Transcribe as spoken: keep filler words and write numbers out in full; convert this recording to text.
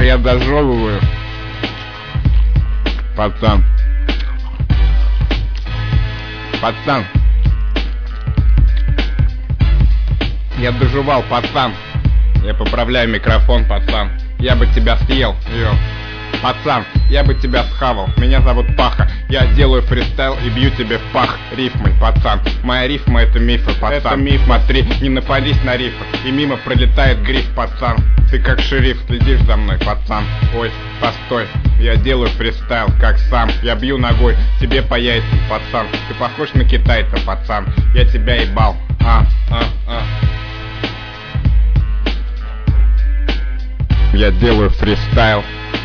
Я дожевываю. Пацан. Пацан. Я доживал, пацан. Я поправляю микрофон, пацан. Я бы тебя съел, йо. Пацан, я бы тебя схавал. Меня зовут Паха. Я делаю фристайл и бью тебе в пах рифмой, пацан. Моя рифма это мифы, пацан. Это миф, смотри, не нападись на рифы. И мимо пролетает гриф, пацан. Ты как шериф, следишь за мной, пацан. Ой, постой, я делаю фристайл, как сам. Я бью ногой тебе по яйцам, пацан. Ты похож на китайца, пацан. Я тебя ебал. А, а, а. Я делаю фристайл.